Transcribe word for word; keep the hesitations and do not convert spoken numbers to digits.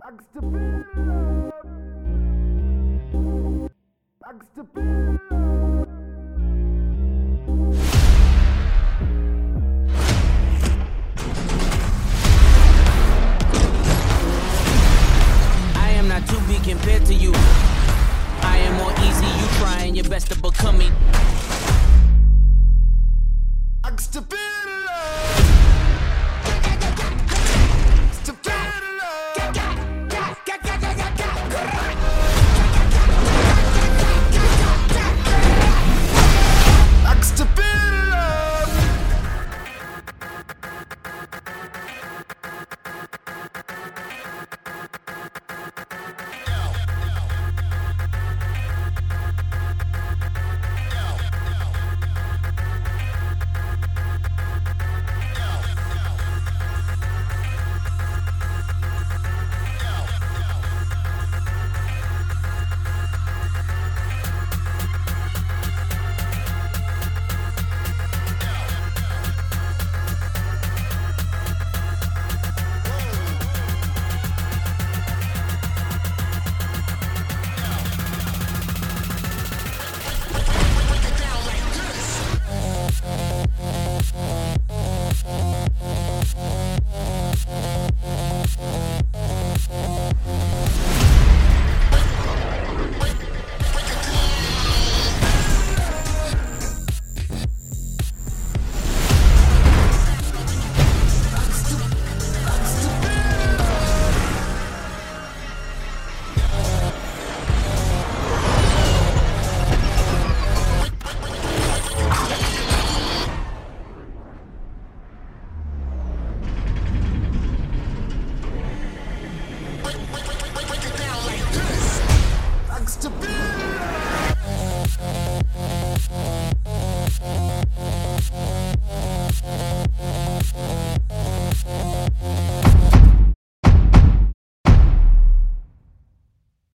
Bags to build up. Bags to build up. I am not to be compared to you. I am more easy, you trying your best to become me. Bags to build up. To build up. Bags to build up. To build